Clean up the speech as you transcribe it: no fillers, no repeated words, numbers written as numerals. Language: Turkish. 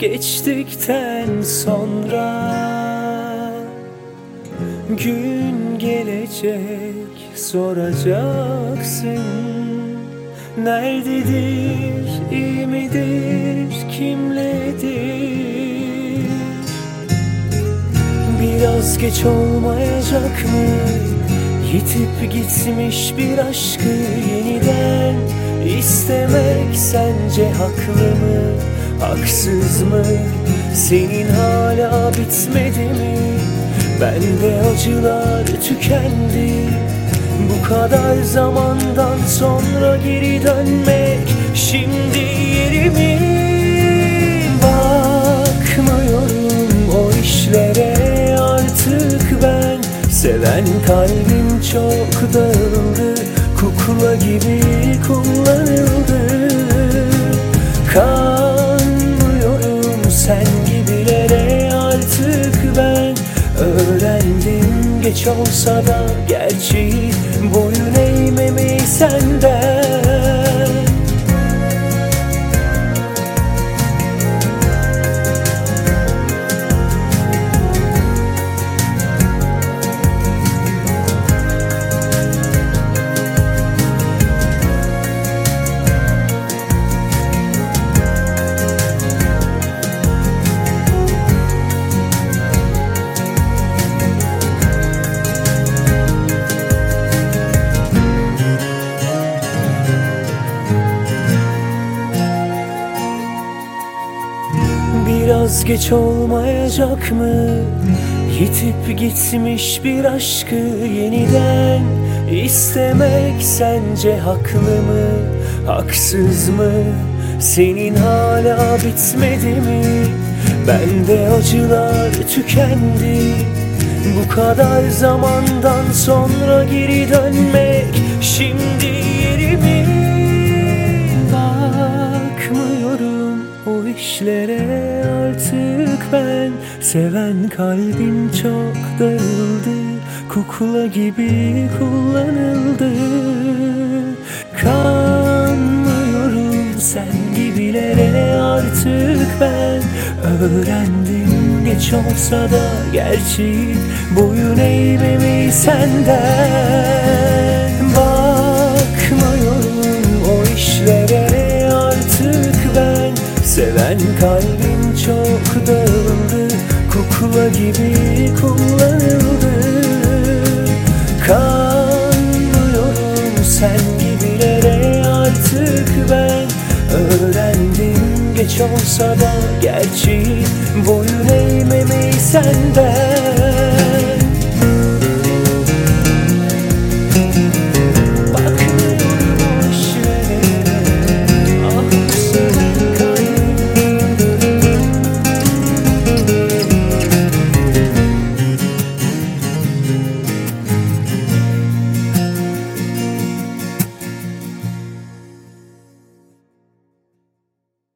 geçtikten sonra gün gelecek, soracaksın. Nerededir, iyi midir, kimledir? Biraz geç olmayacak mı? Yitip gitmiş bir aşkı yeniden istemek sence haklı mı, haksız mı? Senin hala bitmedi mi? Bende acılar tükendi. Bu kadar zamandan sonra geri dönmek şimdi yeri mi? Bakmıyorum o işlere artık ben. Seven kalbim çok dağıldı, kukla gibi kullanıldı. Kanmıyorum sen gibilere artık ben. Öğrendim geç olsa da gerçeği, boyun eğmemeyi senden. Biraz geç olmayacak mı? Yitip gitmiş bir aşkı yeniden istemek sence haklı mı, haksız mı? Senin hala bitmedi mi? Bende acılar tükendi. Bu kadar zamandan sonra geri dönmek şimdi yeri mi? Bakmıyorum o işlere artık ben. Seven kalbim çok darıldı, kukla gibi kullanıldı. Kanmıyorum sen gibilere artık ben. Öğrendim geç olsa da gerçeği, boyun eğmemeyi senden. Bakmıyorum o işlere artık ben. Seven kalbim çok dağıldı, kukla gibi kullanıldı. Kanmıyorum sen gibilere artık ben. Öğrendim geç olsa da gerçeği, boyun eğmemeyi senden.